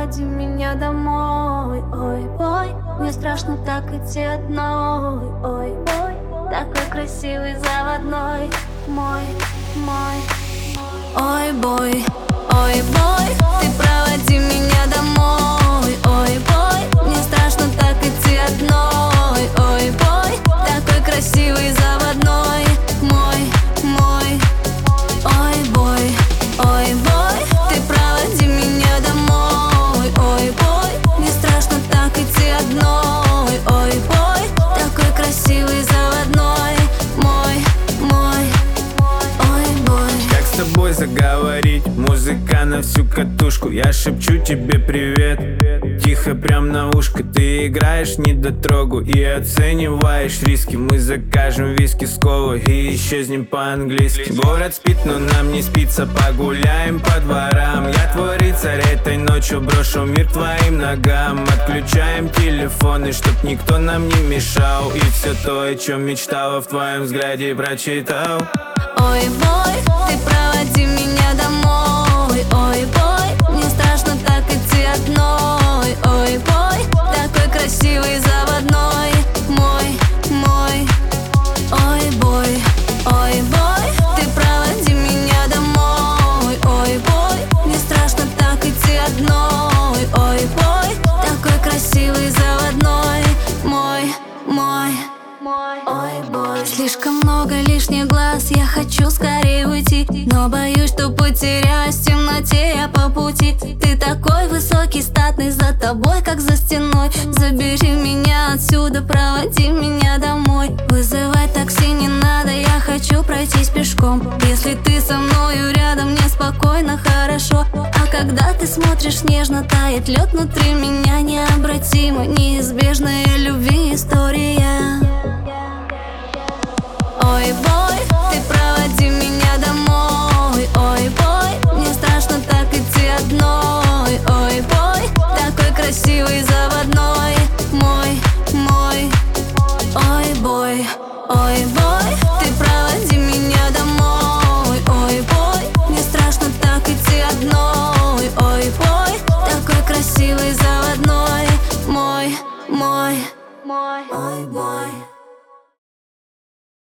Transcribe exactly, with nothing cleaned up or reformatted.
проводи меня домой. Ой, бой, мне страшно так идти одной. Ой, бой, такой красивый заводной. Мой, мой. Ой, бой, ой, бой, ты проводи меня домой. Ой, бой, мне страшно так идти одной. Ой, бой, такой красивый заводной. Мой, мой. Ой, бой, ой, бой, ты проводи меня домой. Ой, бой, мне страшно так идти одной. Ой, бой, такой красивый заводной. Мой, мой. Ой, бой. Как с тобой заговорить? Музыка на всю катушку. Я шепчу тебе привет, тихо прям на ушко. Ты играешь недотрогу и оцениваешь риски. Мы закажем виски с колой и исчезнем по-английски. Город спит, но нам не спится. Погуляем по дворам. Я твой рыцарь, этой ночью брошу мир твоим ногам. Отключаем телефоны, чтоб никто нам не мешал. И все то, о чем мечтала, в твоем взгляде прочитал. Ой, бой, ты проводи меня домой. Ой, бой, мне страшно так идти одной. Ой, бой, такой красивый заводной. Мой, мой. Ой, бой, ой, бой, ты проводи меня домой. Ой, бой, мне страшно так идти одной. Ой, бой, такой красивый заводной. Мой, мой. Ой, бой. Слишком много лишних глаз, я хочу скорее уйти, но боюсь, что потеряюсь в темноте я по пути. Ты такой высокий, статный, за тобой, как за стеной. Забери меня отсюда, проводи меня домой. Вызывать такси не надо, я хочу пройтись пешком. Если ты со мною рядом, мне спокойно, хорошо. А когда ты смотришь нежно, тает лед внутри меня. Необратимо, неизбежная любви история. Ой, бой, ты проводи меня домой. Ой, бой, мне страшно так идти одной. Ой, бой, такой красивый заводной.